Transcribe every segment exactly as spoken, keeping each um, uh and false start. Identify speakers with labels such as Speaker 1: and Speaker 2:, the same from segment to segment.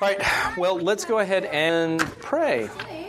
Speaker 1: All right, well, let's go ahead and pray.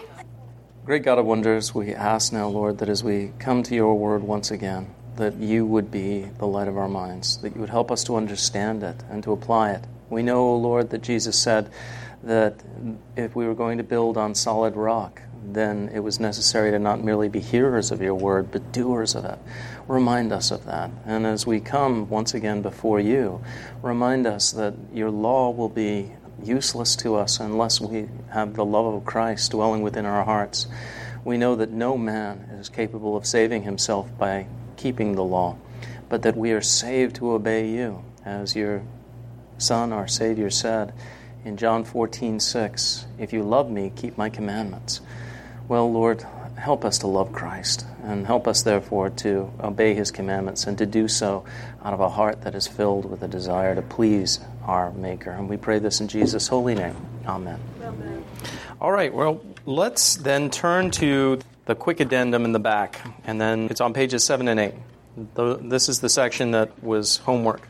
Speaker 1: Great God of wonders, we ask now, Lord, that as we come to your word once again, that you would be the light of our minds, that you would help us to understand it and to apply it. We know, Lord, that Jesus said that if we were going to build on solid rock, then it was necessary to not merely be hearers of your word, but doers of it. Remind us of that. And as we come once again before you, remind us that your law will be useless to us unless we have the love of Christ dwelling within our hearts. We know that no man is capable of saving himself by keeping the law, but that we are saved to obey you, as your Son, our Savior, said in John fourteen six, if you love me, keep my commandments. Well, Lord, help us to love Christ, and help us, therefore, to obey his commandments and to do so out of a heart that is filled with a desire to please our Maker. And we pray this in Jesus' holy name. Amen. Amen. All right, well, let's then turn to the quick addendum in the back, and then it's on pages seven and eight. This is the section that was homework.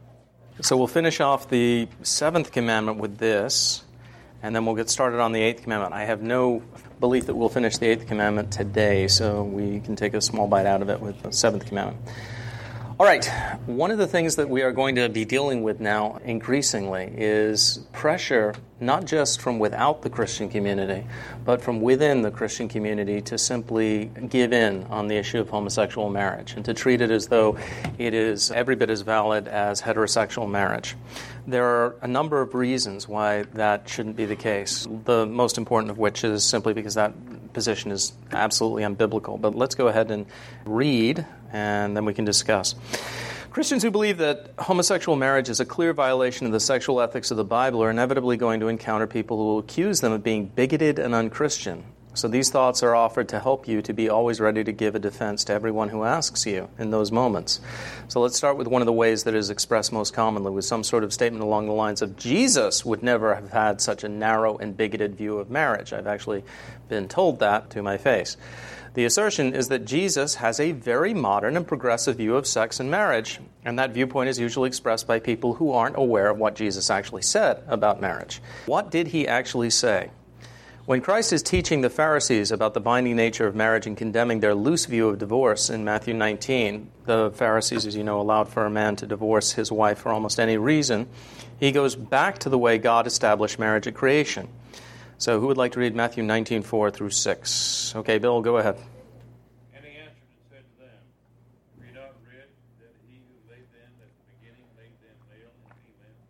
Speaker 1: So we'll finish off the seventh commandment with this, and then we'll get started on the eighth commandment. I have no belief that we'll finish the eighth commandment today, so we can take a small bite out of it with the seventh commandment. All right, one of the things that we are going to be dealing with now increasingly is pressure, not just from without the Christian community, but from within the Christian community to simply give in on the issue of homosexual marriage and to treat it as though it is every bit as valid as heterosexual marriage. There are a number of reasons why that shouldn't be the case, the most important of which is simply because that position is absolutely unbiblical. But let's go ahead and read, and then we can discuss. Christians who believe that homosexual marriage is a clear violation of the sexual ethics of the Bible are inevitably going to encounter people who will accuse them of being bigoted and unchristian. So these thoughts are offered to help you to be always ready to give a defense to everyone who asks you in those moments. So let's start with one of the ways that is expressed most commonly, with some sort of statement along the lines of, Jesus would never have had such a narrow and bigoted view of marriage. I've actually been told that to my face. The assertion is that Jesus has a very modern and progressive view of sex and marriage, and that viewpoint is usually expressed by people who aren't aware of what Jesus actually said about marriage. What did he actually say? When Christ is teaching the Pharisees about the binding nature of marriage and condemning their loose view of divorce in Matthew nineteen, the Pharisees, as you know, allowed for a man to divorce his wife for almost any reason, he goes back to the way God established marriage at creation. So who would like to read Matthew nineteen, four through six? Okay, Bill, go ahead.
Speaker 2: And he answered and said to them, Have you not read that he who made them at the beginning made them male and female?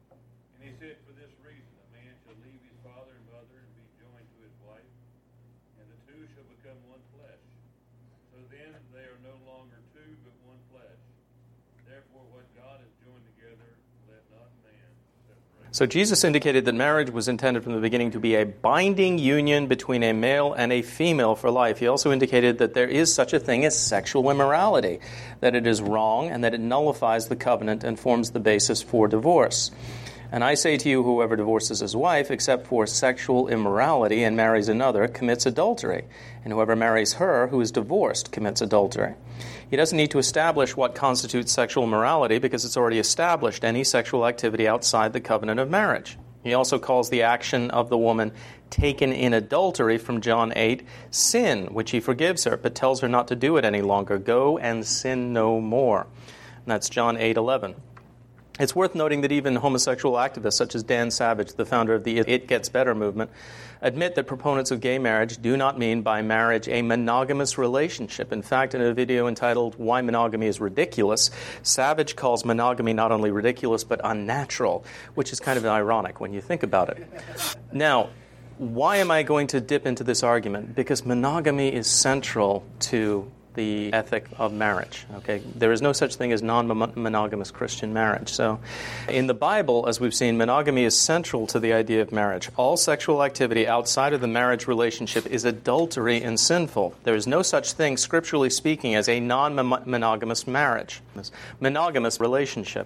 Speaker 2: And he said, For this reason a man shall leave his father and mother and be joined to his wife, and the two shall become one flesh. So then they are no longer two, but one flesh. Therefore what God has joined together, let not man separate.
Speaker 1: So Jesus indicated that marriage was intended from the beginning to be a binding union between a male and a female for life. He also indicated that there is such a thing as sexual immorality, that it is wrong and that it nullifies the covenant and forms the basis for divorce. And I say to you, whoever divorces his wife, except for sexual immorality, and marries another, commits adultery. And whoever marries her who is divorced commits adultery. He doesn't need to establish what constitutes sexual immorality because it's already established any sexual activity outside the covenant of marriage. He also calls the action of the woman taken in adultery from John eight sin, which he forgives her, but tells her not to do it any longer. Go and sin no more. And that's John eight eleven. It's worth noting that even homosexual activists such as Dan Savage, the founder of the It Gets Better movement, admit that proponents of gay marriage do not mean by marriage a monogamous relationship. In fact, in a video entitled Why Monogamy is Ridiculous, Savage calls monogamy not only ridiculous but unnatural, which is kind of ironic when you think about it. Now, why am I going to dip into this argument? Because monogamy is central to the ethic of marriage. Okay, there is no such thing as non-monogamous Christian marriage. So, in the Bible, as we've seen, monogamy is central to the idea of marriage. All sexual activity outside of the marriage relationship is adultery and sinful. There is no such thing, scripturally speaking, as a non-monogamous marriage, monogamous relationship.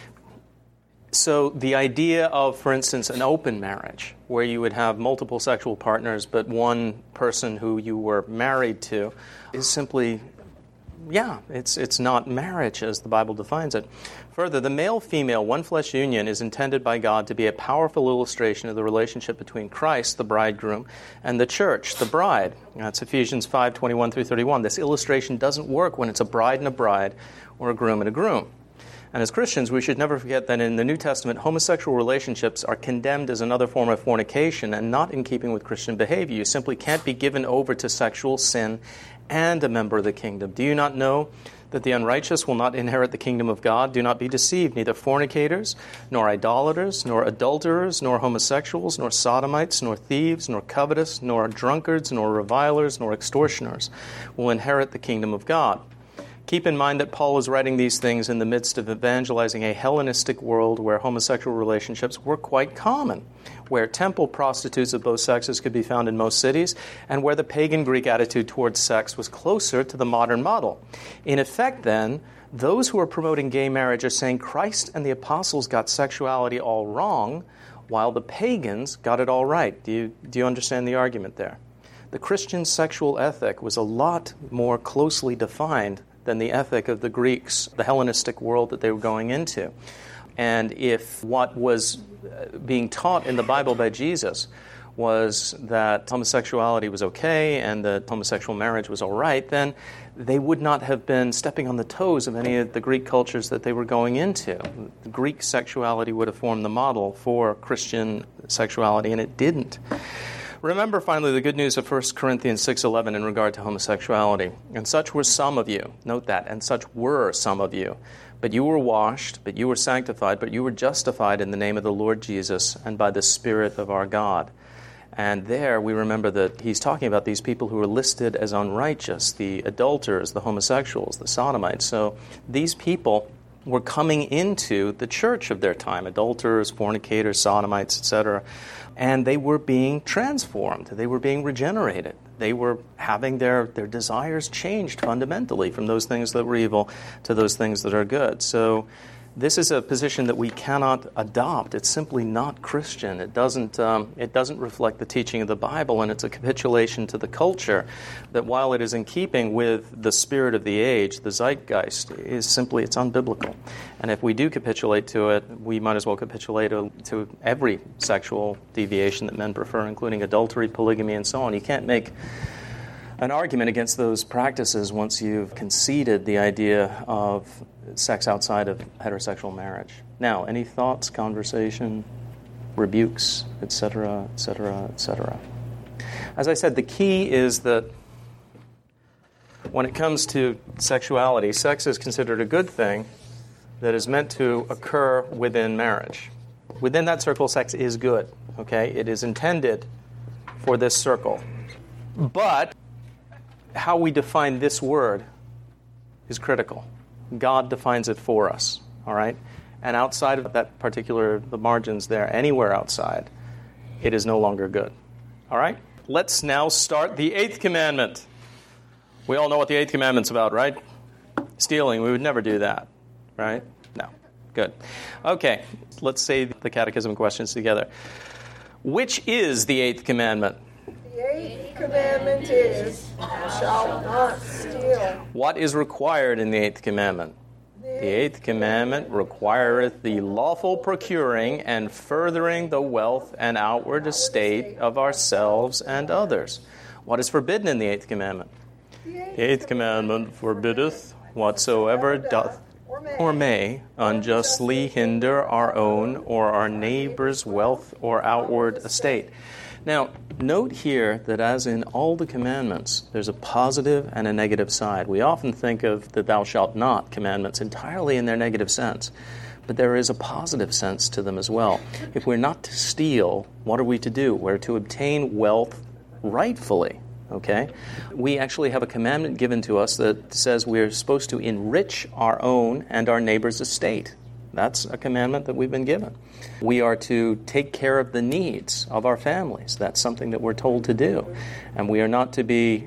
Speaker 1: So the idea of, for instance, an open marriage, where you would have multiple sexual partners, but one person who you were married to, is simply yeah, it's it's not marriage as the Bible defines it. Further, the male-female one-flesh union is intended by God to be a powerful illustration of the relationship between Christ, the bridegroom, and the church, the bride. That's Ephesians five, twenty-one through thirty-one. This illustration doesn't work when it's a bride and a bride or a groom and a groom. And as Christians, we should never forget that in the New Testament, homosexual relationships are condemned as another form of fornication and not in keeping with Christian behavior. You simply can't be given over to sexual sin and a member of the kingdom. Do you not know that the unrighteous will not inherit the kingdom of God? Do not be deceived. Neither fornicators, nor idolaters, nor adulterers, nor homosexuals, nor sodomites, nor thieves, nor covetous, nor drunkards, nor revilers, nor extortioners will inherit the kingdom of God. Keep in mind that Paul was writing these things in the midst of evangelizing a Hellenistic world where homosexual relationships were quite common, where temple prostitutes of both sexes could be found in most cities, and where the pagan Greek attitude towards sex was closer to the modern model. In effect, then, those who are promoting gay marriage are saying Christ and the apostles got sexuality all wrong, while the pagans got it all right. Do you, do you understand the argument there? The Christian sexual ethic was a lot more closely defined than the ethic of the Greeks, the Hellenistic world that they were going into. And if what was being taught in the Bible by Jesus was that homosexuality was okay and that homosexual marriage was all right, then they would not have been stepping on the toes of any of the Greek cultures that they were going into. The Greek sexuality would have formed the model for Christian sexuality, and it didn't. Remember, finally, the good news of First Corinthians six eleven in regard to homosexuality. And such were some of you. Note that. And such were some of you. But you were washed, but you were sanctified, but you were justified in the name of the Lord Jesus and by the Spirit of our God. And there we remember that he's talking about these people who are listed as unrighteous, the adulterers, the homosexuals, the sodomites. So these people were coming into the church of their time, adulterers, fornicators, sodomites, et cetera, and they were being transformed. They were being regenerated. They were having their, their desires changed fundamentally from those things that were evil to those things that are good. So this is a position that we cannot adopt. It's simply not Christian. It doesn't um, it doesn't reflect the teaching of the Bible, and it's a capitulation to the culture that while it is in keeping with the spirit of the age, the zeitgeist, is simply, it's unbiblical. And if we do capitulate to it, we might as well capitulate to, to every sexual deviation that men prefer, including adultery, polygamy, and so on. You can't make an argument against those practices once you've conceded the idea of sex outside of heterosexual marriage. Now, any thoughts, conversation, rebukes, et cetera, et cetera, et cetera? As I said, the key is that when it comes to sexuality, sex is considered a good thing that is meant to occur within marriage. Within that circle, sex is good, okay? It is intended for this circle. But how we define this word is critical. God defines it for us, all right? And outside of that particular, the margins there, anywhere outside, it is no longer good, all right? Let's now start the eighth commandment. We all know what the eighth commandment's about, right? Stealing, we would never do that, right? No. Good. Okay, let's say the catechism questions together. Which is the eighth commandment?
Speaker 3: The eighth commandment is, thou shalt not steal.
Speaker 1: What is required in the eighth commandment? The eighth commandment requireth the lawful procuring and furthering the wealth and outward estate of ourselves and others. What is forbidden in the eighth commandment? The eighth commandment forbiddeth whatsoever doth or may unjustly hinder our own or our neighbor's wealth or outward estate. Now, note here that as in all the commandments, there's a positive and a negative side. We often think of the thou shalt not commandments entirely in their negative sense, but there is a positive sense to them as well. If we're not to steal, what are we to do? We're to obtain wealth rightfully, okay? We actually have a commandment given to us that says we're supposed to enrich our own and our neighbor's estate. That's a commandment that we've been given. We are to take care of the needs of our families. That's something that we're told to do. And we are not to be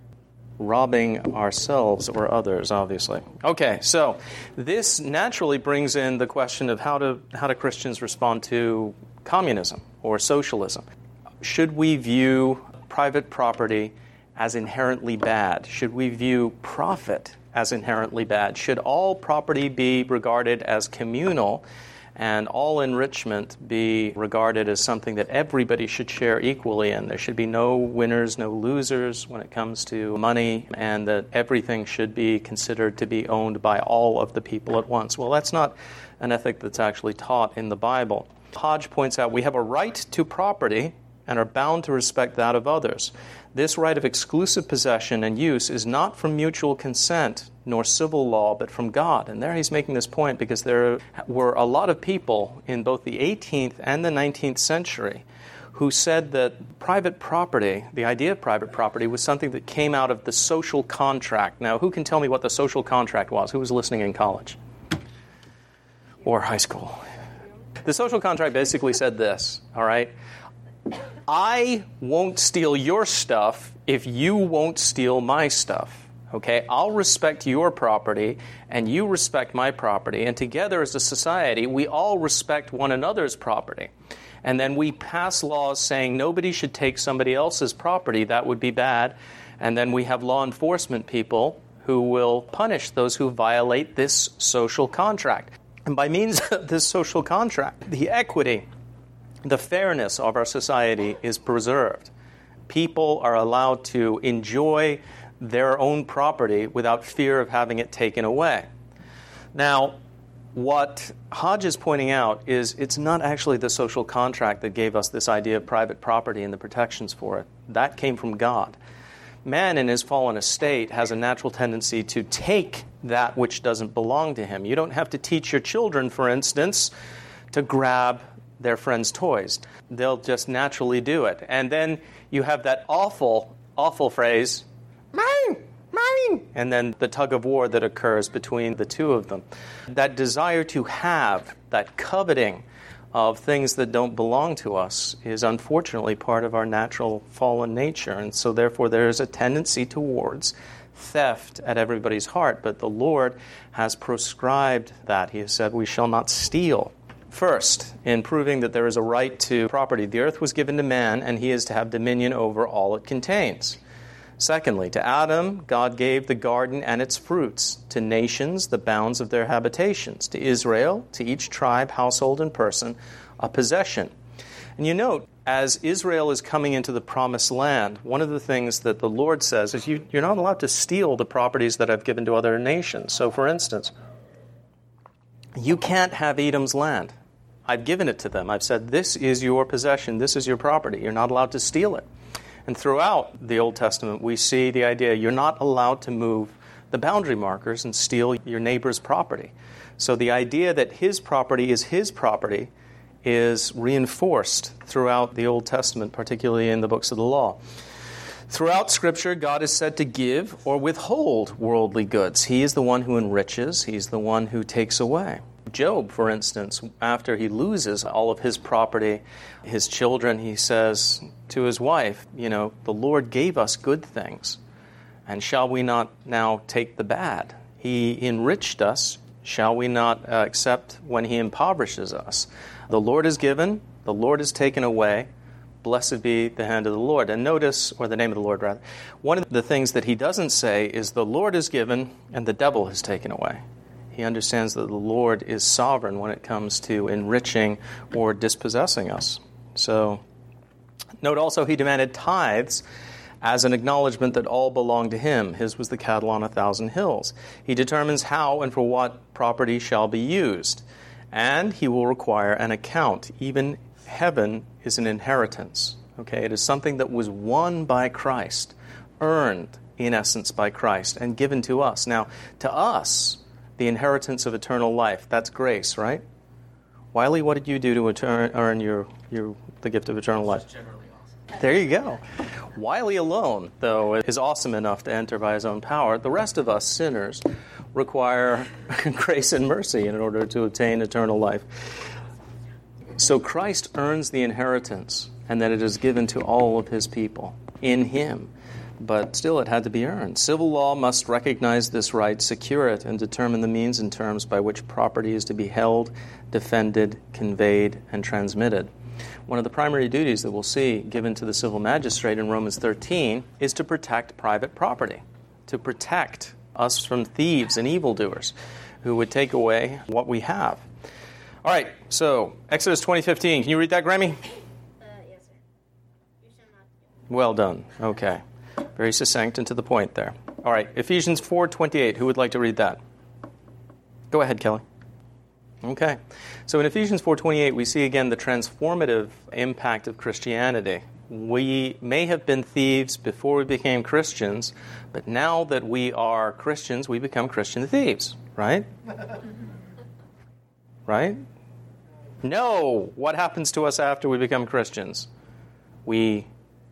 Speaker 1: robbing ourselves or others, obviously. Okay, so this naturally brings in the question of how do, how do Christians respond to communism or socialism? Should we view private property as inherently bad? Should we view profit as inherently bad? Should all property be regarded as communal and all enrichment be regarded as something that everybody should share equally in? There should be no winners, no losers when it comes to money, and that everything should be considered to be owned by all of the people at once. Well, that's not an ethic that's actually taught in the Bible. Hodge points out we have a right to property and are bound to respect that of others. This right of exclusive possession and use is not from mutual consent nor civil law, but from God. And there he's making this point because there were a lot of people in both the eighteenth and the nineteenth century who said that private property, the idea of private property, was something that came out of the social contract. Now, who can tell me what the social contract was? Who was listening in college or high school? The social contract basically said this, all right? I won't steal your stuff if you won't steal my stuff. Okay, I'll respect your property and you respect my property, and together as a society, we all respect one another's property. And then we pass laws saying nobody should take somebody else's property. That would be bad. And then we have law enforcement people who will punish those who violate this social contract. And by means of this social contract, the equity, the fairness of our society is preserved. People are allowed to enjoy their own property without fear of having it taken away. Now, what Hodge is pointing out is it's not actually the social contract that gave us this idea of private property and the protections for it. That came from God. Man in his fallen estate has a natural tendency to take that which doesn't belong to him. You don't have to teach your children, for instance, to grab their friends' toys. They'll just naturally do it. And then you have that awful, awful phrase, mine, mine, and then the tug of war that occurs between the two of them. That desire to have, that coveting of things that don't belong to us is unfortunately part of our natural fallen nature. And so therefore there is a tendency towards theft at everybody's heart. But the Lord has prescribed that. He has said, we shall not steal. First, in proving that there is a right to property, the earth was given to man, and he is to have dominion over all it contains. Secondly, to Adam, God gave the garden and its fruits, to nations the bounds of their habitations, to Israel, to each tribe, household, and person, a possession. And you note, as Israel is coming into the promised land, one of the things that the Lord says is you, you're not allowed to steal the properties that I've given to other nations. So, for instance, you can't have Edom's land. I've given it to them. I've said, this is your possession. This is your property. You're not allowed to steal it. And throughout the Old Testament, we see the idea you're not allowed to move the boundary markers and steal your neighbor's property. So the idea that his property is his property is reinforced throughout the Old Testament, particularly in the books of the law. Throughout Scripture, God is said to give or withhold worldly goods. He is the one who enriches. He's the one who takes away. Job, for instance, after he loses all of his property, his children, he says to his wife, you know, the Lord gave us good things, and shall we not now take the bad? He enriched us. Shall we not uh, accept when he impoverishes us? The Lord is given, the Lord is taken away. Blessed be the hand of the Lord. And notice, or the name of the Lord rather, one of the things that he doesn't say is the Lord is given and the devil is taken away. He understands that the Lord is sovereign when it comes to enriching or dispossessing us. So, note also he demanded tithes as an acknowledgement that all belong to him. His was the cattle on a thousand hills. He determines how and for what property shall be used. And he will require an account. Even heaven is an inheritance. Okay, it is something that was won by Christ, earned in essence by Christ, and given to us. Now, to us, the inheritance of eternal life, that's grace, right? Wiley, what did you do to earn, earn your, your the gift of eternal life?
Speaker 4: Generally awesome.
Speaker 1: There you go. Wiley alone, though, is awesome enough to enter by his own power. The rest of us sinners require grace and mercy in order to obtain eternal life. So Christ earns the inheritance, and that it is given to all of his people in him. But still, it had to be earned. Civil law must recognize this right, secure it, and determine the means and terms by which property is to be held, defended, conveyed, and transmitted. One of the primary duties that we'll see given to the civil magistrate in Romans thirteen is to protect private property, to protect us from thieves and evildoers who would take away what we have. All right, so Exodus twenty fifteen. Can you read that, Grammy?
Speaker 4: Uh, yes, sir. You shall not do.
Speaker 1: Well done. Okay. Very succinct and to the point there. All right, Ephesians four twenty-eight. Who would like to read that? Go ahead, Kelly. Okay. So in Ephesians four twenty-eight, we see again the transformative impact of Christianity. We may have been thieves before we became Christians, but now that we are Christians, we become Christian thieves, right? Right? No. What happens to us after we become Christians? We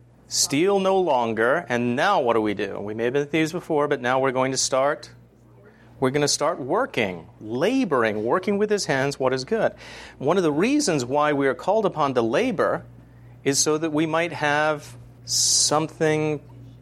Speaker 1: steal no longer, and now what do we do? We may have been thieves before, but now we're going to start We're going to start working, laboring, working with his hands what is good. One of the reasons why we are called upon to labor is so that we might have something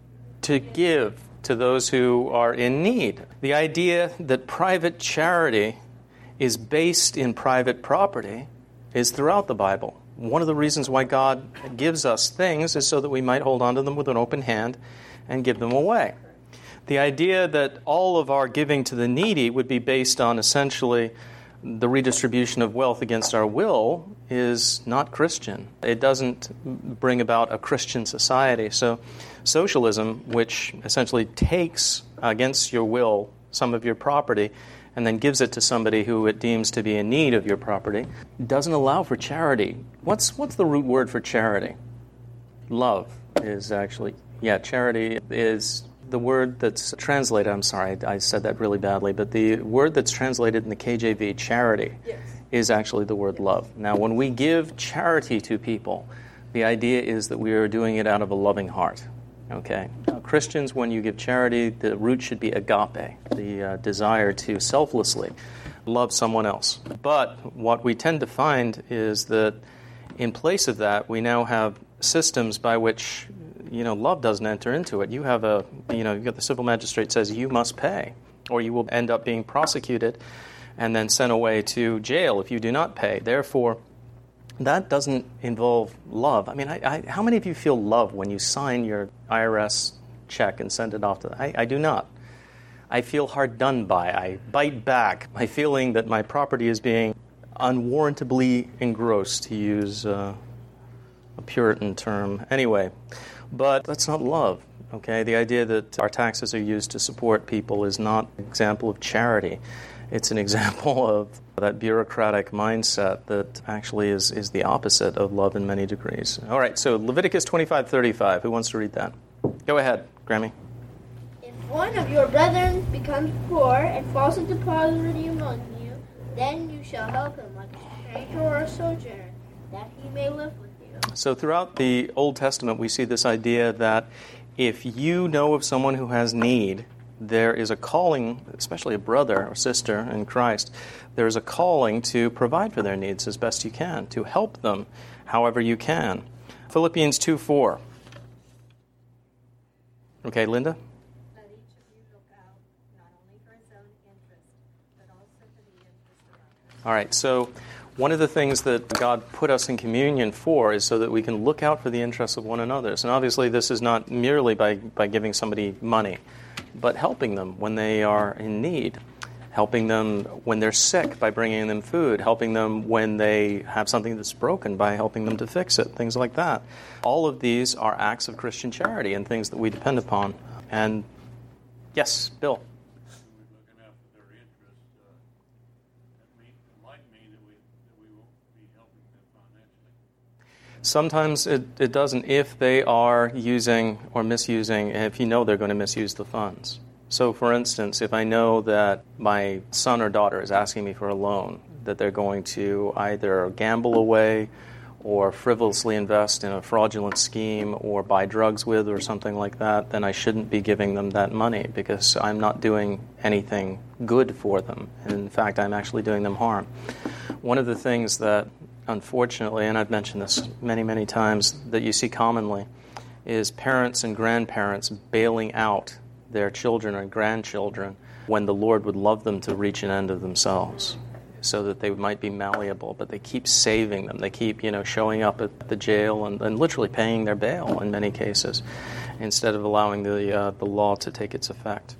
Speaker 1: to give to those who are in need. The idea that private charity is based in private property is throughout the Bible. One of the reasons why God gives us things is so that we might hold on to them with an open hand and give them away. The idea that all of our giving to the needy would be based on essentially the redistribution of wealth against our will is not Christian. It doesn't bring about a Christian society. So socialism, which essentially takes against your will some of your property and then gives it to somebody who it deems to be in need of your property, doesn't allow for charity. What's what's the root word for charity? Love is actually, yeah, charity is the word that's translated, I'm sorry, I said that really badly, but the word that's translated in the K J V, charity, yes, is actually the word love. Now, when we give charity to people, the idea is that we are doing it out of a loving heart. Okay? Now, Christians, when you give charity, the root should be agape, the uh, desire to selflessly love someone else. But what we tend to find is that in place of that, we now have systems by which, you know, love doesn't enter into it. You have a, you know, you got the civil magistrate says you must pay, or you will end up being prosecuted and then sent away to jail if you do not pay. Therefore, that doesn't involve love. I mean, I, I, how many of you feel love when you sign your I R S check and send it off to them? I, I do not. I feel hard done by. I bite back. My feeling that my property is being unwarrantably engrossed, to use uh, a Puritan term. Anyway, but that's not love, okay? The idea that our taxes are used to support people is not an example of charity. It's an example of that bureaucratic mindset that actually is, is the opposite of love in many degrees. All right, so Leviticus twenty-five thirty-five. Who wants to read that? Go ahead, Grammy.
Speaker 4: If one of your brethren becomes poor and falls into poverty among you, then you shall help him like a stranger or a sojourner, that he may live with you.
Speaker 1: So throughout the Old Testament, we see this idea that if you know of someone who has need, there is a calling, especially a brother or sister in Christ, there is a calling to provide for their needs as best you can, to help them however you can. Philippians two four. Okay, Linda?
Speaker 5: Let each of you look out not only for his own interest, but also for the interest of others.
Speaker 1: All right, so one of the things that God put us in communion for is so that we can look out for the interests of one another. And obviously this is not merely by, by giving somebody money, but helping them when they are in need, helping them when they're sick by bringing them food, helping them when they have something that's broken by helping them to fix it, things like that. All of these are acts of Christian charity and things that we depend upon. And yes, Bill.
Speaker 2: Looking out for their interests, uh, that mean, it might mean that we, that we won't be helping them financially.
Speaker 1: Sometimes it, it doesn't if they are using or misusing, if you know they're going to misuse the funds. So, for instance, if I know that my son or daughter is asking me for a loan, that they're going to either gamble away or frivolously invest in a fraudulent scheme or buy drugs with or something like that, then I shouldn't be giving them that money because I'm not doing anything good for them. In fact, I'm actually doing them harm. One of the things that, unfortunately, and I've mentioned this many, many times, that you see commonly is parents and grandparents bailing out their children and grandchildren when the Lord would love them to reach an end of themselves so that they might be malleable, but they keep saving them. They keep, you know, showing up at the jail and, and literally paying their bail in many cases instead of allowing the uh, the law to take its effect.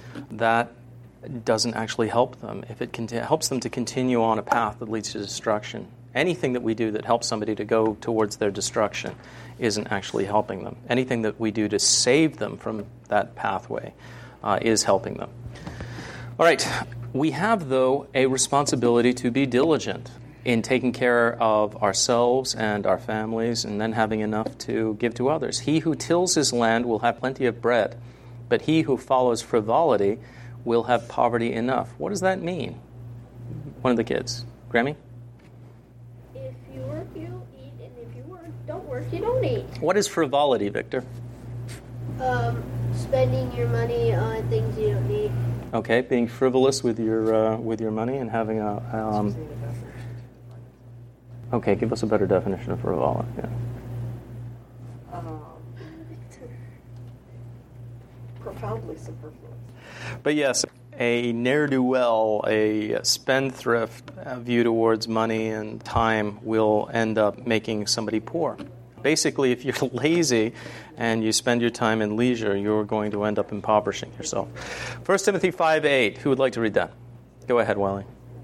Speaker 1: that doesn't actually help them. If it conti- helps them to continue on a path that leads to destruction, anything that we do that helps somebody to go towards their destruction isn't actually helping them. Anything that we do to save them from that pathway uh, is helping them. All right. We have, though, a responsibility to be diligent in taking care of ourselves and our families, and then having enough to give to others. He who tills his land will have plenty of bread, but he who follows frivolity will have poverty enough. What does that mean? One of the kids. Grammy?
Speaker 4: If you work, you eat, and if you work, don't work, you don't eat.
Speaker 1: What is frivolity, Victor?
Speaker 4: Um, spending your money on things you don't need.
Speaker 1: Okay, being frivolous with your uh, with your money and having a... Um, okay, give us a better definition of frivolity. Yeah.
Speaker 3: Um, profoundly superfluous.
Speaker 1: But yes, a ne'er-do-well, a spendthrift view towards money and time will end up making somebody poor. Basically, if you're lazy and you spend your time in leisure, you're going to end up impoverishing yourself. First Timothy five eight. Who would like to read that? Go ahead, Wiley.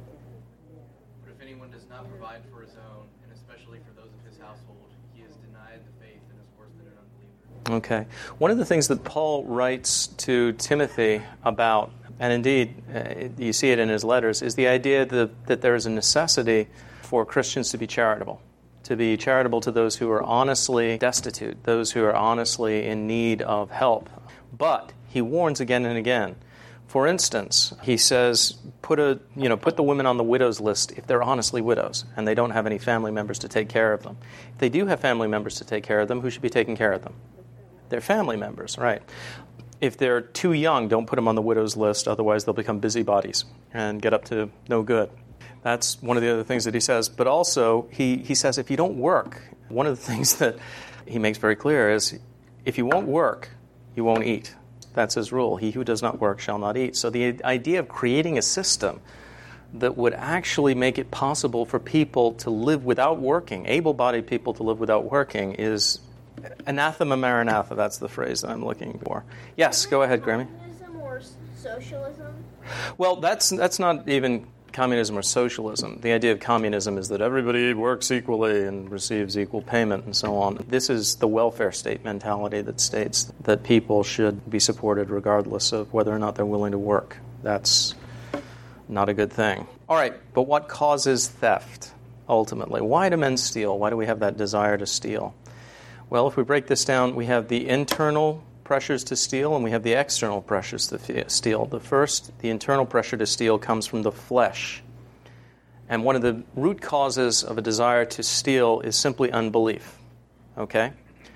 Speaker 6: But if anyone does not provide for his own, and especially for those of his household, he is denied the faith and is worse than an unbeliever.
Speaker 1: Okay. One of the things that Paul writes to Timothy about, and indeed uh, you see it in his letters, is the idea that, that there is a necessity for Christians to be charitable. To be charitable to those who are honestly destitute, those who are honestly in need of help. But he warns again and again. For instance, he says, put a you know put the women on the widows list if they're honestly widows and they don't have any family members to take care of them. If they do have family members to take care of them, who should be taking care of them? Their family members, right? If they're too young, don't put them on the widows list, otherwise they'll become busybodies and get up to no good. That's one of the other things that he says. But also, he, he says if you don't work, one of the things that he makes very clear is if you won't work, you won't eat. That's his rule. He who does not work shall not eat. So the idea of creating a system that would actually make it possible for people to live without working, able-bodied people to live without working, is anathema maranatha. That's the phrase that I'm looking for. Yes, go ahead, Grammy.
Speaker 4: Communism or socialism?
Speaker 1: Well, that's that's not even communism or socialism. The idea of communism is that everybody works equally and receives equal payment and so on. This is the welfare state mentality that states that people should be supported regardless of whether or not they're willing to work. That's not a good thing. All right, but what causes theft, ultimately? Why do men steal? Why do we have that desire to steal? Well, if we break this down, we have the internal pressures to steal, and we have the external pressures to steal. The first, the internal pressure to steal, comes from the flesh. And one of the root causes of a desire to steal is simply unbelief. Okay?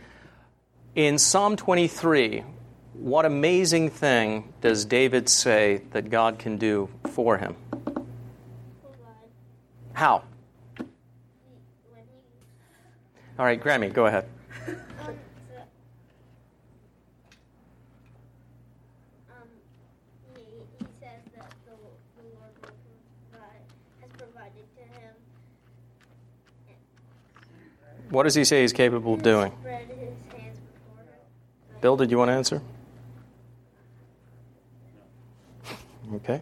Speaker 1: In Psalm twenty-three, what amazing thing does David say that God can do for him? How? All right, Grammy, go ahead. What does he say he's capable of doing?
Speaker 4: Spread his hands before him.
Speaker 1: Bill, did you want to answer? Okay.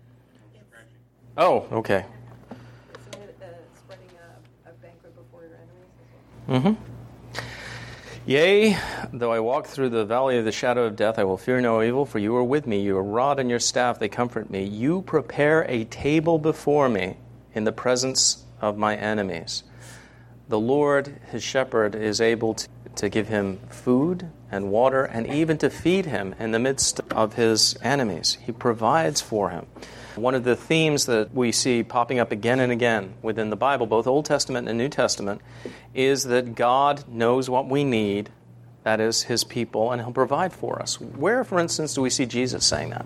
Speaker 1: Oh, okay.
Speaker 3: Isn't it uh, spreading a, a banquet before your enemies as well?
Speaker 1: Mm-hmm. Yea, though I walk through the valley of the shadow of death, I will fear no evil, for you are with me. Your rod and your staff, they comfort me. You prepare a table before me in the presence of my enemies. The Lord, his shepherd, is able to, to give him food and water and even to feed him in the midst of his enemies. He provides for him. One of the themes that we see popping up again and again within the Bible, both Old Testament and New Testament, is that God knows what we need, that is, his people, and he'll provide for us. Where, for instance, do we see Jesus saying that?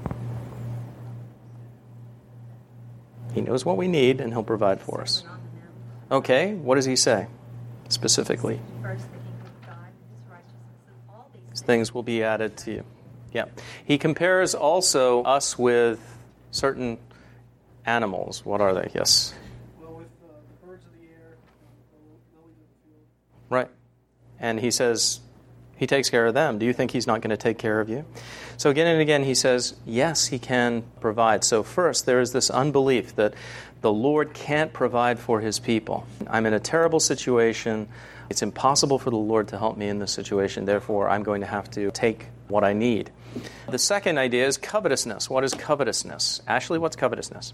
Speaker 1: He knows what we need, and he'll provide for us. Okay, what does he say specifically?
Speaker 5: First, the kingdom of God and his righteousness, and all these
Speaker 1: Things will be added to you. Yeah. He compares also us with certain animals. What are they? Yes.
Speaker 7: Well, with uh, the birds of the air, the lilies of the field.
Speaker 1: Right. And he says, he He takes care of them. Do you think he's not going to take care of you? So again and again he says, yes, he can provide. So first, there is this unbelief that the Lord can't provide for his people. I'm in a terrible situation. It's impossible for the Lord to help me in this situation. Therefore, I'm going to have to take what I need. The second idea is covetousness. What is covetousness? Ashley, what's covetousness?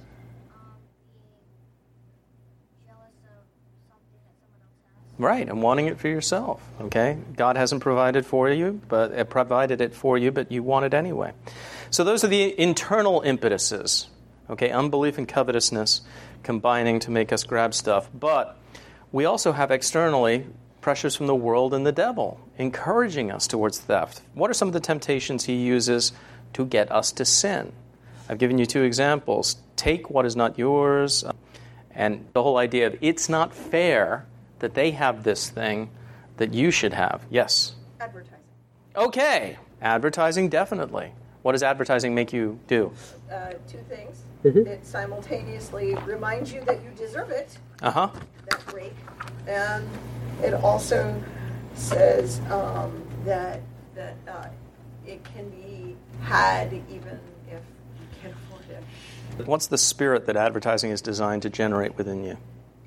Speaker 1: Right, and wanting it for yourself, okay? God hasn't provided for you, but uh, provided it for you, but you want it anyway. So those are the internal impetuses, okay? Unbelief and covetousness combining to make us grab stuff. But we also have externally pressures from the world and the devil encouraging us towards theft. What are some of the temptations he uses to get us to sin? I've given you two examples. Take what is not yours, and the whole idea of it's not fair that they have this thing that you should have. Yes?
Speaker 3: Advertising.
Speaker 1: Okay. Advertising, definitely. What does advertising make you do?
Speaker 3: Uh, two things.
Speaker 1: Mm-hmm.
Speaker 3: It simultaneously reminds you that you deserve it.
Speaker 1: Uh-huh.
Speaker 3: That break. And it also says um, that that uh, it can be had even if you can't afford it.
Speaker 1: What's the spirit that advertising is designed to generate within you?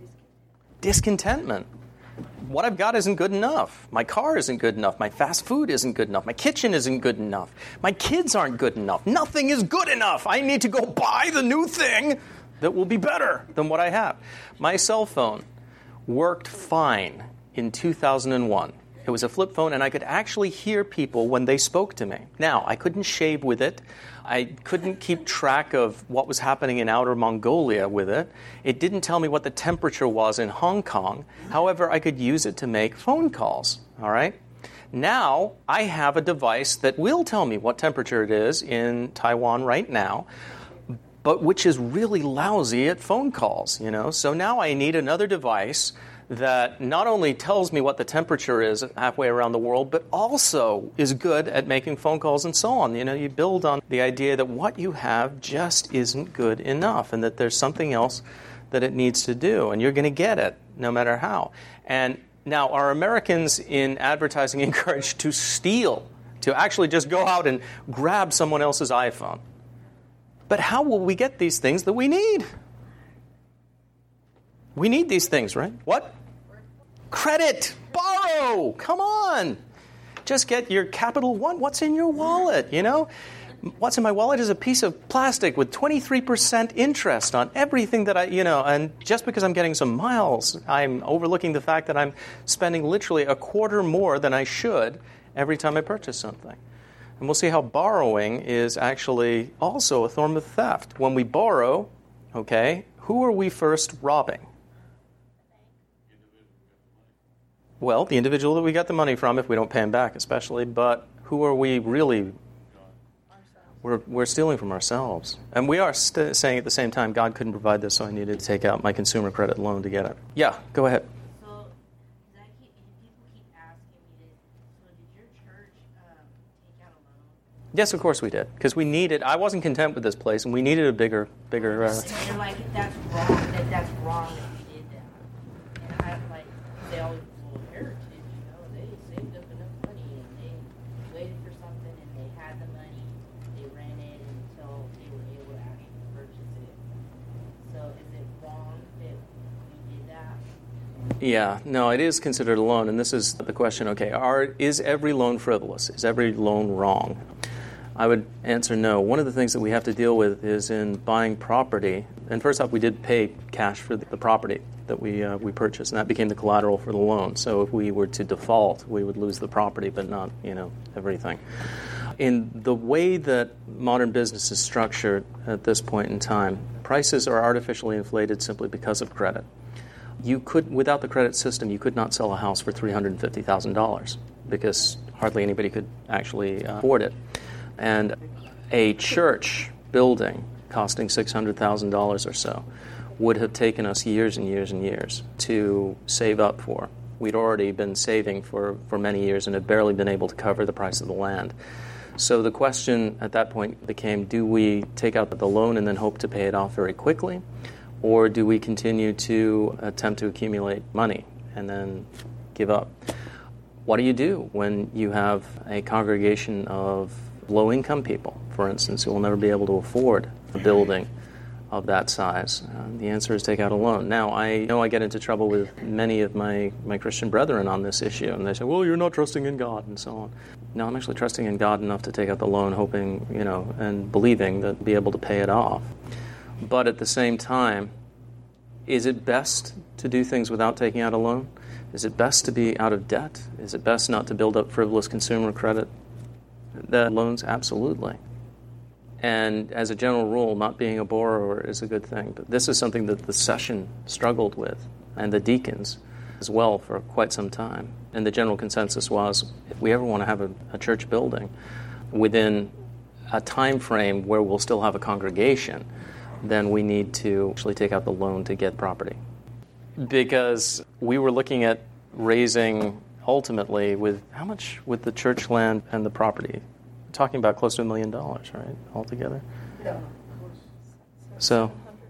Speaker 1: Discontentment. What I've got isn't good enough. My car isn't good enough. My fast food isn't good enough. My kitchen isn't good enough. My kids aren't good enough. Nothing is good enough. I need to go buy the new thing that will be better than what I have. My cell phone worked fine in two thousand one. It was a flip phone, and I could actually hear people when they spoke to me. Now, I couldn't shave with it. I couldn't keep track of what was happening in outer Mongolia with it. It didn't tell me what the temperature was in Hong Kong. However, I could use it to make phone calls, all right? Now, I have a device that will tell me what temperature it is in Taiwan right now, but which is really lousy at phone calls, you know? So now I need another device that not only tells me what the temperature is halfway around the world, but also is good at making phone calls and so on. You know, you build on the idea that what you have just isn't good enough and that there's something else that it needs to do, and you're going to get it no matter how. And now, are Americans in advertising encouraged to steal, to actually just go out and grab someone else's iPhone? But how will we get these things that we need? We need these things, right? What? Credit. Borrow. Come on. Just get your Capital One. What's in your wallet, you know? What's in my wallet is a piece of plastic with twenty-three percent interest on everything that I, you know, and just because I'm getting some miles, I'm overlooking the fact that I'm spending literally a quarter more than I should every time I purchase something. And we'll see how borrowing is actually also a form of theft. When we borrow, okay, who are we first robbing? Well, the individual that we got the money from, if we don't pay him back especially, but who are we really? We're, we're stealing from ourselves. And we are st- saying at the same time, God couldn't provide this, so I needed to take out my consumer credit loan to get it. Yeah, go ahead.
Speaker 7: So, I keep, people keep asking me, so did your church um, take out a loan?
Speaker 1: Yes, of course we did, because we needed, I wasn't content with this place, and we needed a bigger, bigger... Uh,
Speaker 7: and they're like, that's wrong, that that's wrong that we did that. And I'm like, they always, well, Heritage, you know, they saved up enough money, and they waited for something, and they had the money, they rented until they were able to actually purchase it. So is it wrong that we did that?
Speaker 1: Yeah, no, it is considered a loan, and this is the question, okay, are, is every loan frivolous? Is every loan wrong? I would answer no. One of the things that we have to deal with is in buying property, and first off, we did pay cash for the property that we uh, we purchased, and that became the collateral for the loan. So if we were to default, we would lose the property, but not, you know, everything. In the way that modern business is structured at this point in time, prices are artificially inflated simply because of credit. You could, without the credit system, you could not sell a house for three hundred fifty thousand dollars because hardly anybody could actually uh, afford it. And a church building costing six hundred thousand dollars or so would have taken us years and years and years to save up for. We'd already been saving for, for many years and had barely been able to cover the price of the land. So the question at that point became, do we take out the loan and then hope to pay it off very quickly? Or do we continue to attempt to accumulate money and then give up? What do you do when you have a congregation of low-income people, for instance, who will never be able to afford a building of that size? Uh, the answer is take out a loan. Now, I know I get into trouble with many of my, my Christian brethren on this issue, and they say, well, you're not trusting in God, and so on. No, I'm actually trusting in God enough to take out the loan, hoping, you know, and believing that I'll be able to pay it off. But at the same time, is it best to do things without taking out a loan? Is it best to be out of debt? Is it best not to build up frivolous consumer credit? The loans, absolutely. And as a general rule, not being a borrower is a good thing. But this is something that the session struggled with, and the deacons as well, for quite some time. And the general consensus was, if we ever want to have a, a church building within a time frame where we'll still have a congregation, then we need to actually take out the loan to get property. Because we were looking at raising, ultimately, with how much with the church land and the property? We're talking about close to a million dollars, right, altogether?
Speaker 3: Yeah.
Speaker 1: So,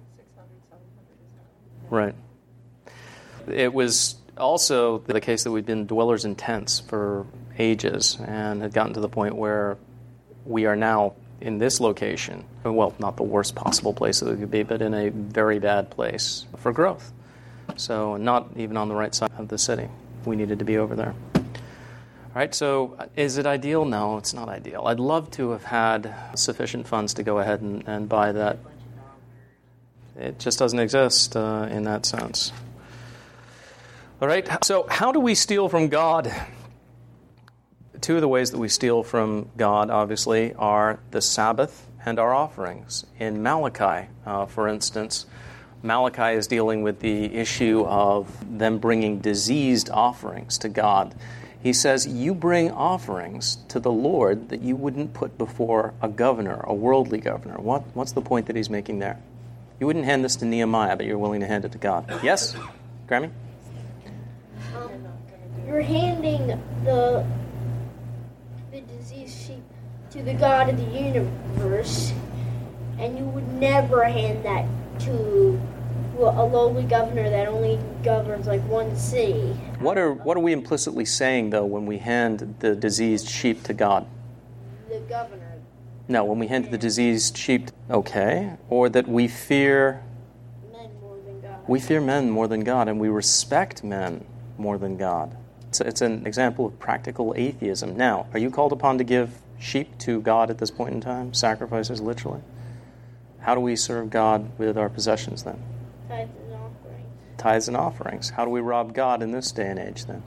Speaker 1: right. It was also the case that we'd been dwellers in tents for ages and had gotten to the point where we are now in this location, well, not the worst possible place that it could be, but in a very bad place for growth. So not even on the right side of the city. We needed to be over there. All right, so is it ideal? No, it's not ideal. I'd love to have had sufficient funds to go ahead and, and buy that. It just doesn't exist uh, in that sense. All right, so how do we steal from God? Two of the ways that we steal from God, obviously, are the Sabbath and our offerings. In Malachi, uh, for instance, Malachi is dealing with the issue of them bringing diseased offerings to God. He says, you bring offerings to the Lord that you wouldn't put before a governor, a worldly governor. What, what's the point that he's making there? You wouldn't hand this to Nehemiah, but you're willing to hand it to God. Yes? Grammy?
Speaker 4: Um, you're handing the... the diseased sheep to the God of the universe, and you would never hand that to a lowly governor that only governs like one city.
Speaker 1: What are what are we implicitly saying, though, when we hand the diseased sheep to God?
Speaker 4: The governor.
Speaker 1: No, when we hand the diseased sheep, okay, or that we fear
Speaker 4: men more than God.
Speaker 1: We fear men more than God, and we respect men more than God. It's, it's an example of practical atheism. Now, are you called upon to give sheep to God at this point in time? Sacrifices, literally? How do we serve God with our possessions, then?
Speaker 4: Tithes and offerings.
Speaker 1: Tithes and offerings. How do we rob God in this day and age, then?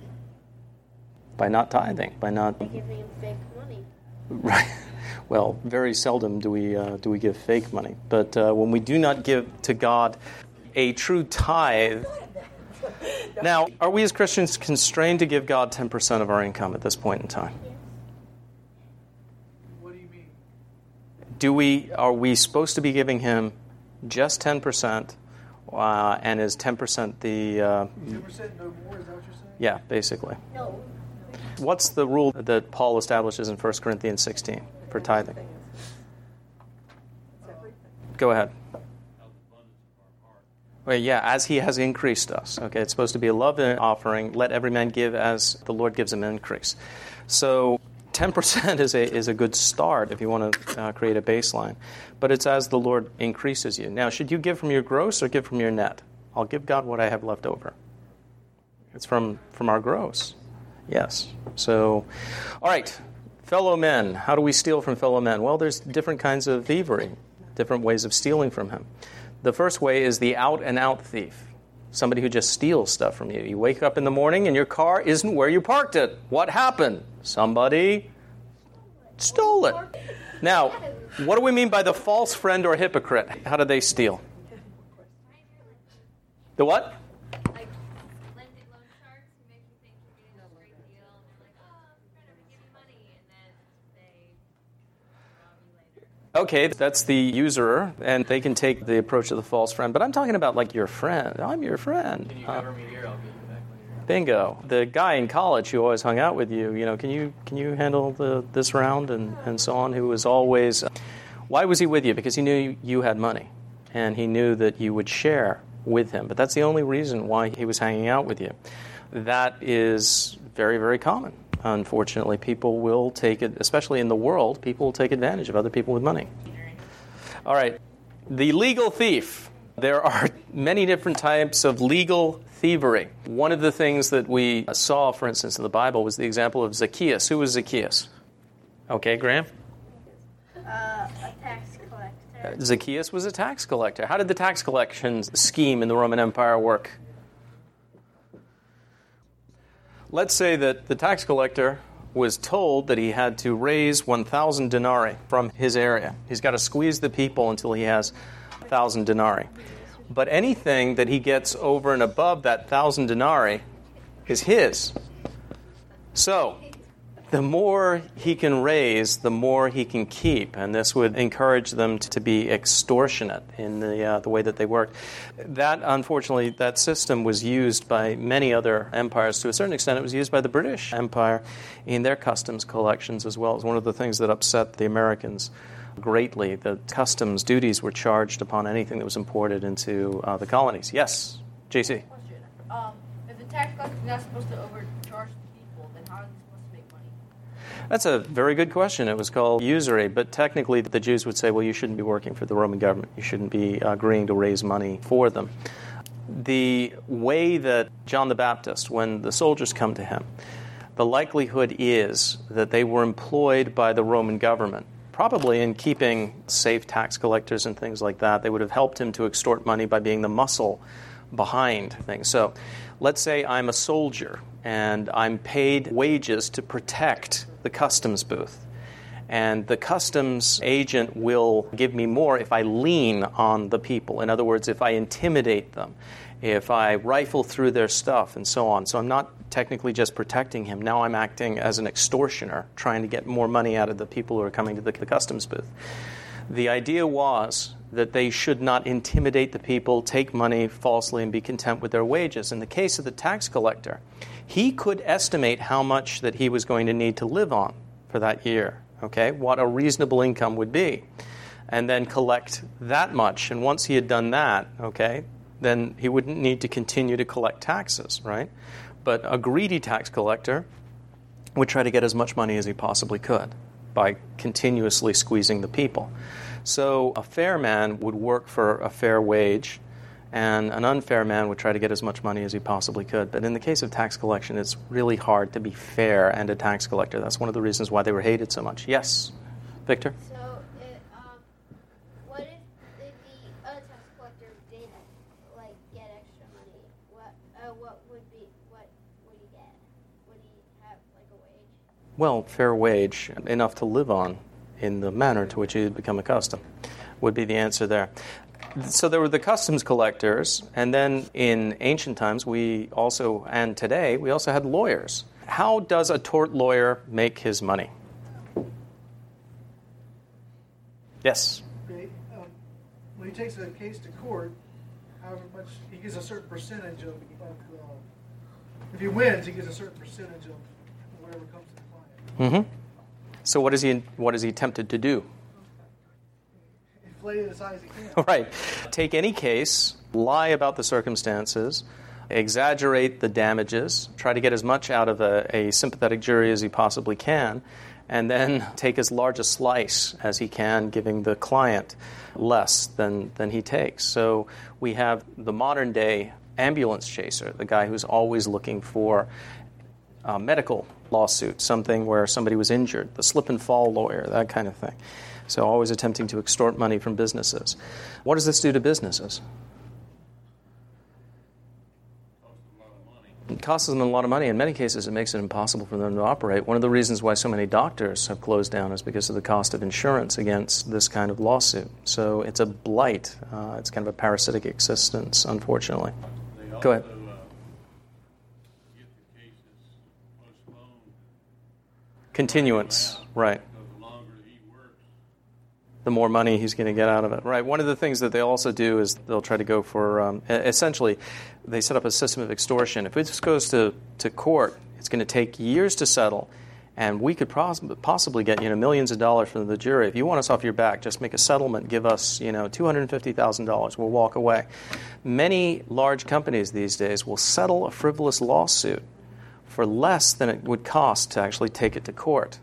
Speaker 1: By not tithing, by not...
Speaker 4: By giving him fake money.
Speaker 1: Right. Well, very seldom do we uh, do we give fake money. But uh, when we do not give to God a true tithe... Now, are we as Christians constrained to give God ten percent of our income at this point in time?
Speaker 6: What do you mean?
Speaker 1: Do we, are we supposed to be giving him just ten percent, uh, and is ten percent the... Uh,
Speaker 6: ten percent no more, is that what you're saying?
Speaker 1: yeah, basically.
Speaker 4: No.
Speaker 1: What's the rule that Paul establishes in First Corinthians sixteen for tithing? Go ahead. Well, yeah, as he has increased us. Okay, it's supposed to be a love offering. Let every man give as the Lord gives him increase. So ten percent is a is a good start if you want to uh, create a baseline. But it's as the Lord increases you. Now, should you give from your gross or give from your net? I'll give God what I have left over. It's from, from our gross. Yes. So, all right, fellow men. How do we steal from fellow men? Well, there's different kinds of thievery, different ways of stealing from him. The first way is the out-and-out thief, somebody who just steals stuff from you. You wake up in the morning and your car isn't where you parked it. What happened? Somebody stole it. Now, what do we mean by the false friend or hypocrite? How do they steal? The what?
Speaker 8: Like lend it loan sharks who make you think you're getting a great deal, and they're like, oh, I'm trying to give you money, and then they rob you later.
Speaker 1: Okay, that's the usurer, and they can take the approach of the false friend. But I'm talking about like your friend. I'm your friend.
Speaker 6: Can you
Speaker 1: Uh,
Speaker 6: cover me here? I'll get you back later.
Speaker 1: bingo. The guy in college who always hung out with you, you know, can you can you handle the this round and, and so on, who was always... Why was he with you? Because he knew you had money, and he knew that you would share with him. But that's the only reason why he was hanging out with you. that is very, very common. Unfortunately, people will take it, especially in the world, people will take advantage of other people with money. All right, the legal thief. There are many different types of legal thievery. One of the things that we saw, for instance, in the Bible was the example of Zacchaeus. Who was Zacchaeus? Okay, Graham?
Speaker 4: Uh, a tax collector.
Speaker 1: Zacchaeus was a tax collector. How did the tax collection scheme in the Roman Empire work? Let's say that the tax collector was told that he had to raise one thousand denarii from his area. He's got to squeeze the people until he has one thousand denarii. But anything that he gets over and above that one thousand denarii is his. So, the more he can raise, the more he can keep, and this would encourage them to be extortionate in the uh, the way that they worked. That, unfortunately, that system was used by many other empires. To a certain extent, it was used by the British Empire in their customs collections as well. It was one of the things that upset the Americans greatly. The customs duties were charged upon anything that was imported into uh, the colonies. Yes, J C?
Speaker 7: Question. Um, if the tax collector is not supposed to overcharge the people, then how are they supposed to make money?
Speaker 1: That's a very good question. It was called usury, but technically the Jews would say, well, you shouldn't be working for the Roman government. You shouldn't be agreeing to raise money for them. The way that John the Baptist, when the soldiers come to him, the likelihood is that they were employed by the Roman government, probably in keeping safe tax collectors and things like that. They would have helped him to extort money by being the muscle behind things. So let's say I'm a soldier and I'm paid wages to protect the customs booth. And the customs agent will give me more if I lean on the people. In other words, if I intimidate them, if I rifle through their stuff and so on. So I'm not technically just protecting him. Now I'm acting as an extortioner, trying to get more money out of the people who are coming to the, the customs booth. The idea was that they should not intimidate the people, take money falsely, and be content with their wages. In the case of the tax collector, he could estimate how much that he was going to need to live on for that year, okay, what a reasonable income would be, and then collect that much. And once he had done that, okay, then he wouldn't need to continue to collect taxes, right? But a greedy tax collector would try to get as much money as he possibly could by continuously squeezing the people. So a fair man would work for a fair wage, and an unfair man would try to get as much money as he possibly could. But in the case of tax collection, it's really hard to be fair and a tax collector. That's one of the reasons why they were hated so much. Yes, Victor?
Speaker 4: So, it, um, what if the, the other tax collector did, like, get extra money? What, uh, what would be, what would he get? Would he have, like, a wage?
Speaker 1: Well, fair wage, enough to live on in the manner to which he had become accustomed, would be the answer there. So there were the customs collectors, and then in ancient times, we also, and today, we also had lawyers. How does a tort lawyer make his money? Yes?
Speaker 9: Okay, um, when he takes a case to court, however much, he gets a certain percentage of, of uh, if he wins, he gets a certain percentage of whatever comes to the client.
Speaker 1: Mm-hmm. So what is he, what is he tempted to do?
Speaker 9: Inflate it as high as he can.
Speaker 1: Right. Take any case, lie about the circumstances, exaggerate the damages, try to get as much out of a, a sympathetic jury as he possibly can, and then take as large a slice as he can, giving the client less than, than he takes. So we have the modern-day ambulance chaser, the guy who's always looking for a medical lawsuit, something where somebody was injured, the slip-and-fall lawyer, that kind of thing. So always attempting to extort money from businesses. What does this do to businesses? It costs them a lot of money. In many cases, it makes it impossible for them to operate. One of the reasons why so many doctors have closed down is because of the cost of insurance against this kind of lawsuit. So it's a blight. Uh, it's kind of a parasitic existence, unfortunately. Go ahead. Continuance, right. The more money he's going to get out of it. Right. One of the things that they also do is they'll try to go for, um, essentially, they set up a system of extortion. If it just goes to, to court, it's going to take years to settle, and we could pos- possibly get, you know, millions of dollars from the jury. If you want us off your back, just make a settlement, give us, you know, two hundred fifty thousand dollars. We'll walk away. Many large companies these days will settle a frivolous lawsuit for less than it would cost to actually take it to court.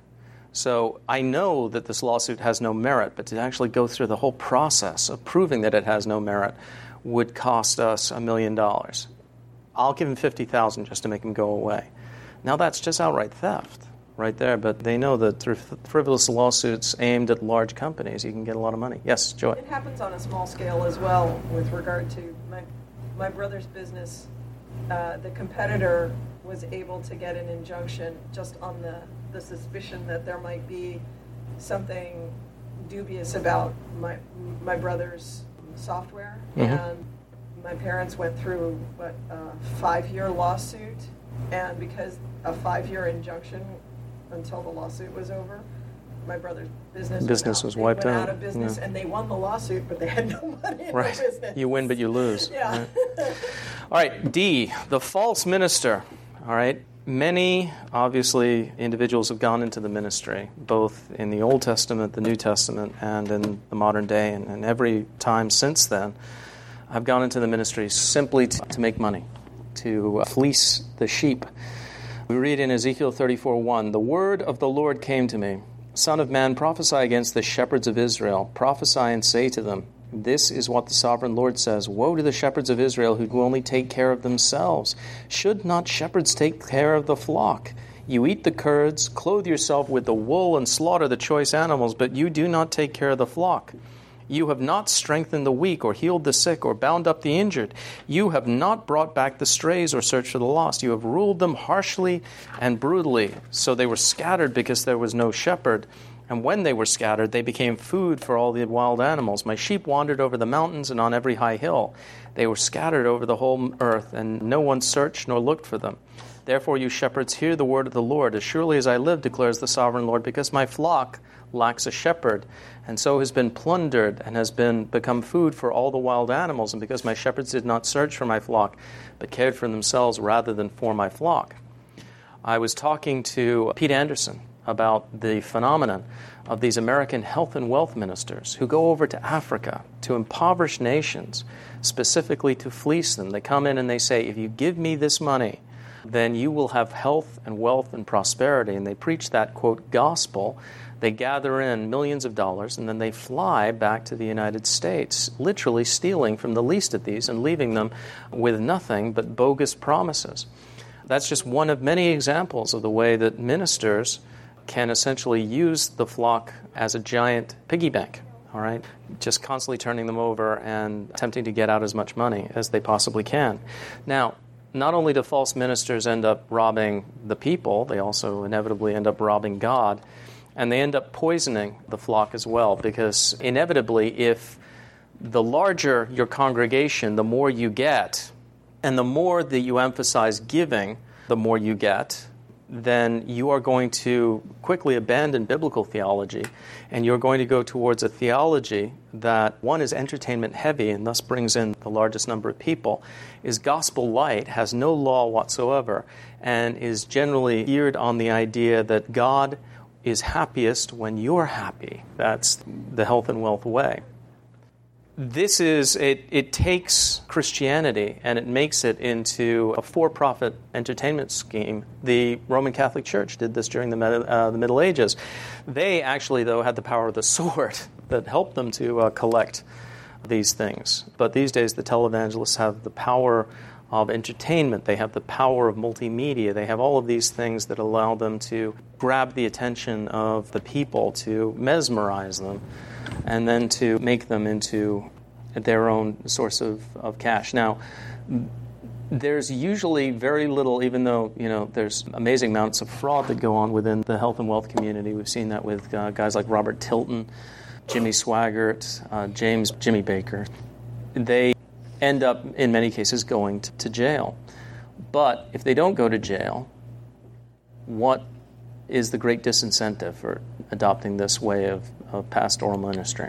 Speaker 1: So I know that this lawsuit has no merit, but to actually go through the whole process of proving that it has no merit would cost us a million dollars. I'll give him fifty thousand dollars just to make him go away. Now that's just outright theft right there, but they know that through frivolous lawsuits aimed at large companies, you can get a lot of money. Yes, Joy?
Speaker 3: It happens on a small scale as well with regard to my, my brother's business. Uh, the competitor was able to get an injunction just on the, the suspicion that there might be something dubious about my my brother's software. Mm-hmm. And my parents went through what, a five-year lawsuit, and because a five-year injunction until the lawsuit was over, my brother's business,
Speaker 1: business
Speaker 3: was,
Speaker 1: was wiped
Speaker 3: they went
Speaker 1: out.
Speaker 3: out of business,
Speaker 1: yeah.
Speaker 3: and they won the lawsuit, but they had no money in
Speaker 1: right.
Speaker 3: the business.
Speaker 1: You win, but you lose.
Speaker 3: Yeah.
Speaker 1: Right. All right, D, the false minister. All right, many, obviously, individuals have gone into the ministry, both in the Old Testament, the New Testament, and in the modern day, and, and every time since then, I've gone into the ministry simply to, to make money, to uh, fleece the sheep. We read in Ezekiel thirty-four one, "The word of the Lord came to me, Son of man, prophesy against the shepherds of Israel. Prophesy and say to them, this is what the sovereign Lord says. Woe to the shepherds of Israel who only take care of themselves. Should not shepherds take care of the flock? You eat the curds, clothe yourself with the wool, and slaughter the choice animals, but you do not take care of the flock. You have not strengthened the weak, or healed the sick, or bound up the injured. You have not brought back the strays, or searched for the lost. You have ruled them harshly and brutally. So they were scattered because there was no shepherd. And when they were scattered, they became food for all the wild animals. My sheep wandered over the mountains and on every high hill. They were scattered over the whole earth, and no one searched nor looked for them. Therefore, you shepherds, hear the word of the Lord. As surely as I live, declares the sovereign Lord, because my flock lacks a shepherd, and so has been plundered and has been become food for all the wild animals, and because my shepherds did not search for my flock, but cared for themselves rather than for my flock." I was talking to Pete Anderson about the phenomenon of these American health and wealth ministers who go over to Africa, to impoverished nations, specifically to fleece them. They come in and they say, if you give me this money, then you will have health and wealth and prosperity. And they preach that, quote, gospel. They gather in millions of dollars, and then they fly back to the United States, literally stealing from the least of these and leaving them with nothing but bogus promises. That's just one of many examples of the way that ministers can essentially use the flock as a giant piggy bank, all right? Just constantly turning them over and attempting to get out as much money as they possibly can. Now, not only do false ministers end up robbing the people, they also inevitably end up robbing God, and they end up poisoning the flock as well, because inevitably, if the larger your congregation, the more you get, and the more that you emphasize giving, the more you get, then you are going to quickly abandon biblical theology, and you're going to go towards a theology that, one, is entertainment heavy and thus brings in the largest number of people, is gospel light, has no law whatsoever, and is generally geared on the idea that God is happiest when you're happy. That's the health and wealth way. This is, it, it takes Christianity and it makes it into a for-profit entertainment scheme. The Roman Catholic Church did this during the, uh, the Middle Ages. They actually, though, had the power of the sword that helped them to uh, collect these things. But these days, the televangelists have the power of entertainment. They have the power of multimedia. They have all of these things that allow them to grab the attention of the people, to mesmerize them, and then to make them into their own source of, of cash. Now, there's usually very little, even though, you know, there's amazing amounts of fraud that go on within the health and wealth community. We've seen that with uh, guys like Robert Tilton, Jimmy Swaggart, uh, James Jimmy Baker. They end up, in many cases, going to, to jail. But if they don't go to jail, what is the great disincentive for adopting this way of, of pastoral ministry?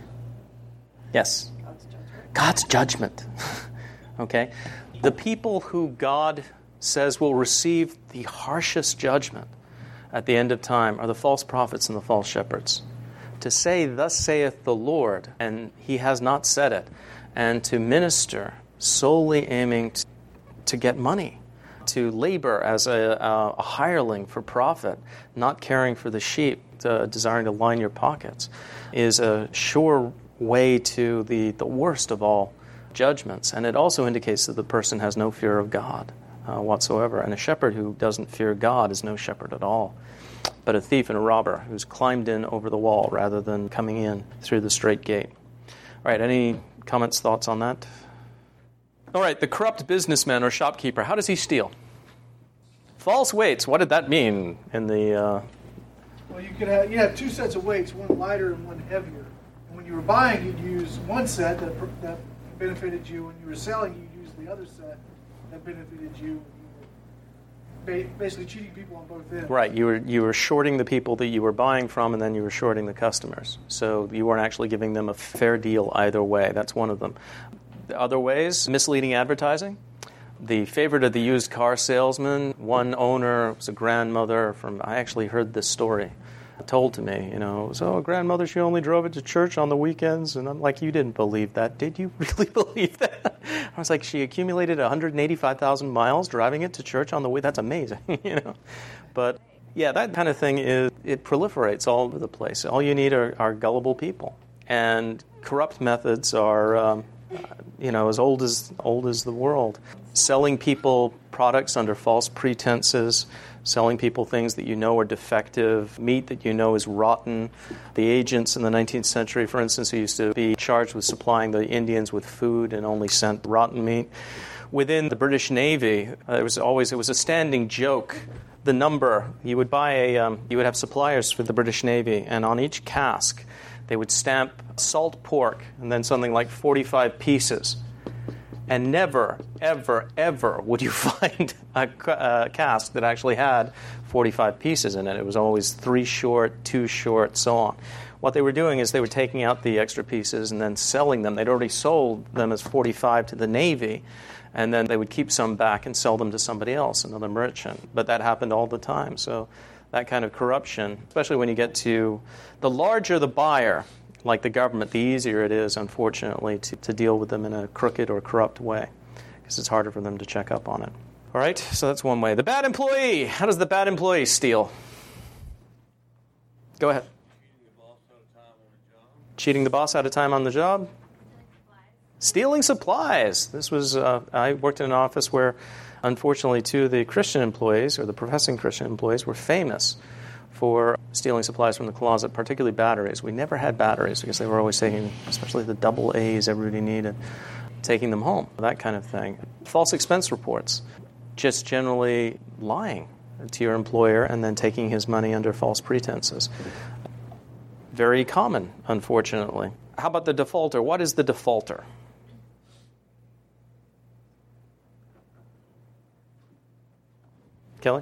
Speaker 1: Yes? God's judgment. God's judgment. Okay? The people who God says will receive the harshest judgment at the end of time are the false prophets and the false shepherds. To say, thus saith the Lord, and he has not said it, and to minister solely aiming to, to get money, to labor as a, a hireling for profit, not caring for the sheep, uh, desiring to line your pockets, is a sure way to the, the worst of all judgments. And it also indicates that the person has no fear of God uh, whatsoever. And a shepherd who doesn't fear God is no shepherd at all, but a thief and a robber who's climbed in over the wall rather than coming in through the straight gate. All right, any comments, thoughts on that? All right, the corrupt businessman or shopkeeper, how does he steal? False weights, what did that mean in the... Uh...
Speaker 9: Well, you could have you had two sets of weights, one lighter and one heavier. And when you were buying, you'd use one set that, that benefited you. When you were selling, you'd use the other set that benefited you. Basically cheating people on both ends.
Speaker 1: Right, you were you were shorting the people that you were buying from, and then you were shorting the customers. So you weren't actually giving them a fair deal either way. That's one of them. The other ways, misleading advertising. The favorite of the used car salesman, one owner was a grandmother from, I actually heard this story told to me, you know, so a grandmother, she only drove it to church on the weekends, and I'm like, you didn't believe that. Did you really believe that? I was like, she accumulated one hundred eighty-five thousand miles driving it to church on the way. That's amazing, you know. But yeah, that kind of thing is, it proliferates all over the place. All you need are, are gullible people. And corrupt methods are, um, you know, as old as old as the world. Selling people products under false pretenses, selling people things that you know are defective, meat that you know is rotten. The agents in the nineteenth century, for instance, who used to be charged with supplying the Indians with food and only sent rotten meat. Within the British Navy, uh, it was always it was a standing joke. The number you would buy a um, you would have suppliers for the British Navy, and on each cask they would stamp salt pork and then something like forty-five pieces. And never, ever, ever would you find a, a cask that actually had forty-five pieces in it. It was always three short, two short, so on. What they were doing is they were taking out the extra pieces and then selling them. They'd already sold them as forty-five to the Navy, and then they would keep some back and sell them to somebody else, another merchant. But that happened all the time. So that kind of corruption, especially when you get to the larger the buyer, like the government, the easier it is, unfortunately, to, to deal with them in a crooked or corrupt way, because it's harder for them to check up on it. All right, so that's one way. The bad employee. How does the bad employee steal? Go ahead. Cheating the boss out of time on the job? Stealing supplies. This was, uh, I worked in an office where, unfortunately, two of the Christian employees, or the professing Christian employees, were famous for stealing supplies from the closet, particularly batteries. We never had batteries because they were always taking, especially the double A's everybody needed, taking them home, that kind of thing. False expense reports, just generally lying to your employer and then taking his money under false pretenses. Very common, unfortunately. How about the defaulter? What is the defaulter? Kelly?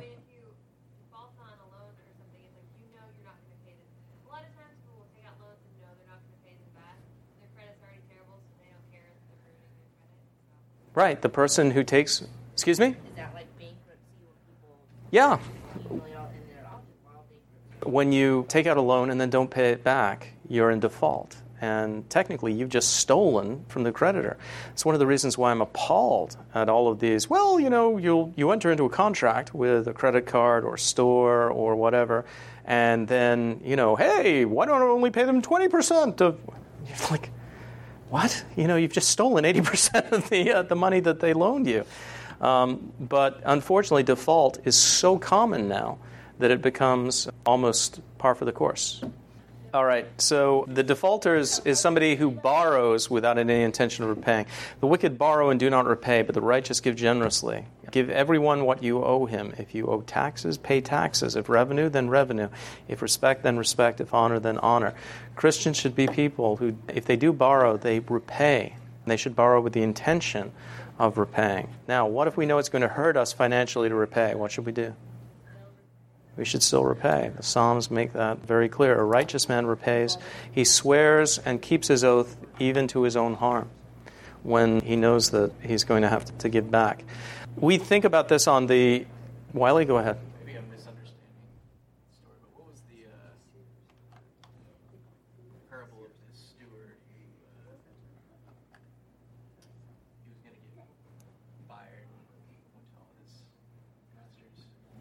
Speaker 1: Right, the person who takes, excuse me?
Speaker 7: Is that like bankruptcy where people...
Speaker 1: Yeah.
Speaker 7: accumulate all in their object while they...
Speaker 1: When you take out a loan and then don't pay it back, you're in default. And technically, you've just stolen from the creditor. It's one of the reasons why I'm appalled at all of these. Well, you know, you'll you enter into a contract with a credit card or store or whatever, and then, you know, hey, why don't I only pay them twenty percent of... You're like... What? You know, you've just stolen eighty percent of the uh, the money that they loaned you. Um, but unfortunately, default is so common now that it becomes almost par for the course. All right, so the defaulter is, is somebody who borrows without any intention of repaying. The wicked borrow and do not repay, but the righteous give generously. Give everyone what you owe him. If you owe taxes, pay taxes. If revenue, then revenue. If respect, then respect. If honor, then honor. Christians should be people who, if they do borrow, they repay. They should borrow with the intention of repaying. Now, what if we know it's going to hurt us financially to repay? What should we do? We should still repay. The Psalms make that very clear. A righteous man repays. He swears and keeps his oath even to his own harm when he knows that he's going to have to give back. We think about this on the... Wiley, go ahead.
Speaker 6: Maybe I'm misunderstanding.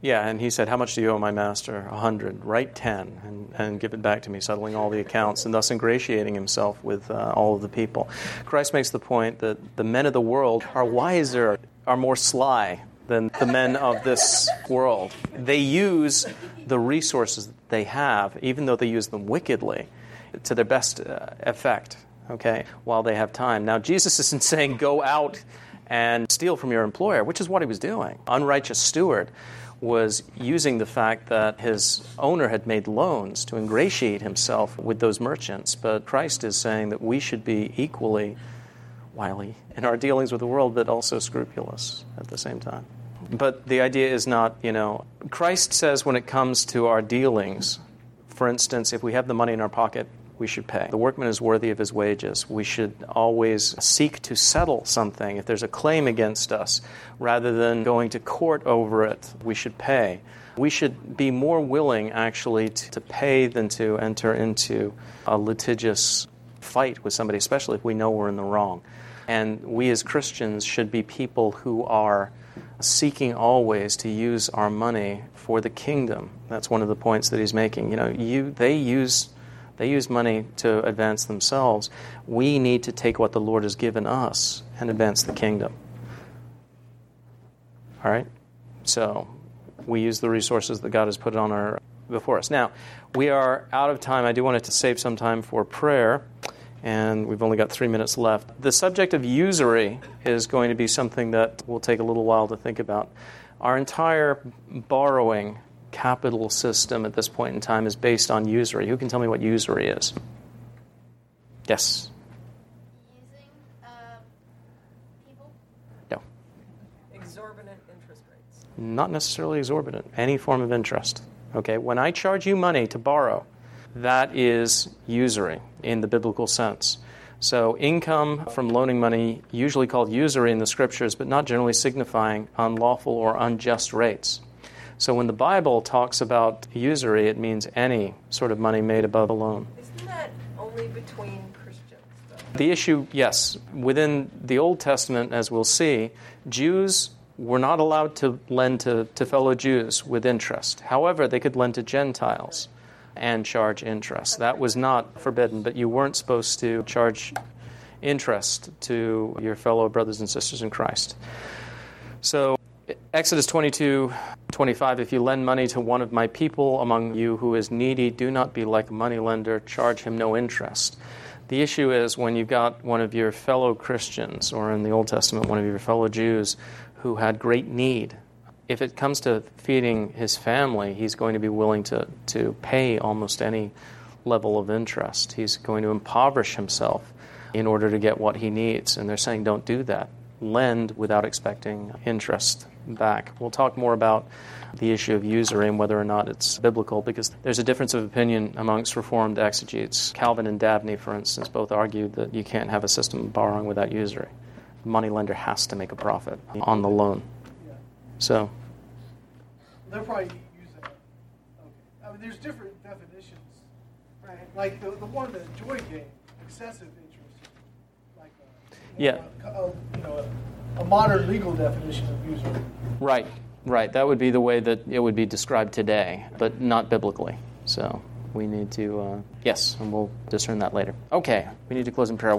Speaker 1: Yeah, and he said, how much do you owe my master? A hundred. Write ten and, and give it back to me, settling all the accounts, and thus ingratiating himself with uh, all of the people. Christ makes the point that the men of the world are wiser, are more sly than the men of this world. They use the resources that they have, even though they use them wickedly, to their best uh, effect, okay, while they have time. Now, Jesus isn't saying go out and steal from your employer, which is what he was doing. Unrighteous steward was using the fact that his owner had made loans to ingratiate himself with those merchants. But Christ is saying that we should be equally wily in our dealings with the world, but also scrupulous at the same time. But the idea is not, you know, Christ says when it comes to our dealings, for instance, if we have the money in our pocket, we should pay. The workman is worthy of his wages. We should always seek to settle something. If there's a claim against us, rather than going to court over it, we should pay. We should be more willing, actually, to, to pay than to enter into a litigious fight with somebody, especially if we know we're in the wrong. And we as Christians should be people who are seeking always to use our money for the kingdom. That's one of the points that he's making. You know, you they use they use money to advance themselves. We need to take what the Lord has given us and advance the kingdom. All right? So we use the resources that God has put on our before us. Now, we are out of time. I do want to save some time for prayer, and we've only got three minutes left. The subject of usury is going to be something that will take a little while to think about. Our entire borrowing capital system at this point in time is based on usury. Who can tell me what usury is? Yes?
Speaker 8: Using uh, people?
Speaker 1: No.
Speaker 10: Exorbitant interest rates.
Speaker 1: Not necessarily exorbitant. Any form of interest. Okay, when I charge you money to borrow, that is usury in the biblical sense. So income from loaning money, usually called usury in the Scriptures, but not generally signifying unlawful or unjust rates. So when the Bible talks about usury, it means any sort of money made above a loan.
Speaker 10: Isn't that only between Christians, though?
Speaker 1: The issue, yes, within the Old Testament, as we'll see, Jews were not allowed to lend to, to fellow Jews with interest. However, they could lend to Gentiles and charge interest. That was not forbidden, but you weren't supposed to charge interest to your fellow brothers and sisters in Christ. So Exodus twenty-two twenty-five, if you lend money to one of my people among you who is needy, do not be like a moneylender, charge him no interest. The issue is when you've got one of your fellow Christians, or in the Old Testament, one of your fellow Jews who had great need, if it comes to feeding his family, he's going to be willing to, to pay almost any level of interest. He's going to impoverish himself in order to get what he needs. And they're saying, don't do that. Lend without expecting interest back. We'll talk more about the issue of usury and whether or not it's biblical, because there's a difference of opinion amongst Reformed exegetes. Calvin and Dabney, for instance, both argued that you can't have a system of borrowing without usury. The moneylender has to make a profit on the loan. So
Speaker 9: they'll probably use that. Okay. I mean, there's different definitions, right? Like the the one that Joy gave, excessive interest, like a, you know,
Speaker 1: yeah,
Speaker 9: a, a, you know, a, a modern legal definition of usury.
Speaker 1: Right, right. That would be the way that it would be described today, but not biblically. So we need to, uh, yes, and we'll discern that later. Okay, we need to close in prayer.